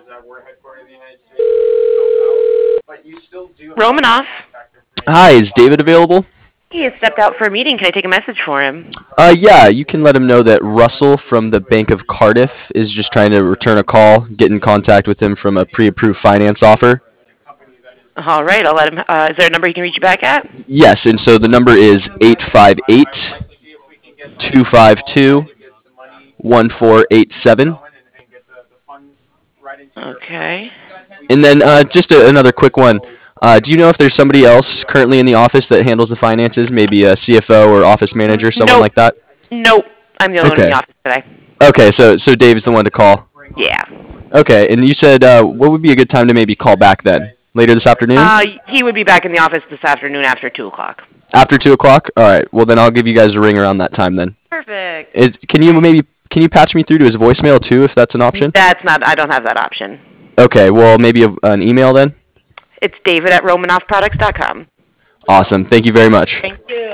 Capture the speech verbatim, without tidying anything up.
Romanoff. Hi, is David available? He has stepped out for a meeting. Can I take a message for him? Uh, yeah, you can let him know that Russell from the Bank of Cardiff is just trying to return a call, get in contact with him from a pre-approved finance offer. All right, I'll let him. Uh, is there a number he can reach you back at? Yes, and so the number is eight five eight, two five two, one four eight seven. Okay. And then uh, just a, another quick one. Uh, do you know if there's somebody else currently in the office that handles the finances, maybe a C F O or office manager, someone Nope. like that? Nope. I'm the only one in the Okay. office today. Okay, so so Dave's the one to call. Yeah. Okay, and you said uh, what would be a good time to maybe call back then? Later this afternoon? Uh, he would be back in the office this afternoon after two o'clock. After two o'clock? All right. Well, then I'll give you guys a ring around that time then. Perfect. Is, can you maybe can you patch me through to his voicemail too, if that's an option? That's not. I don't have that option. Okay. Well, maybe a, an email then. It's David at Romanoff Products dot com. Awesome. Thank you very much. Thank you.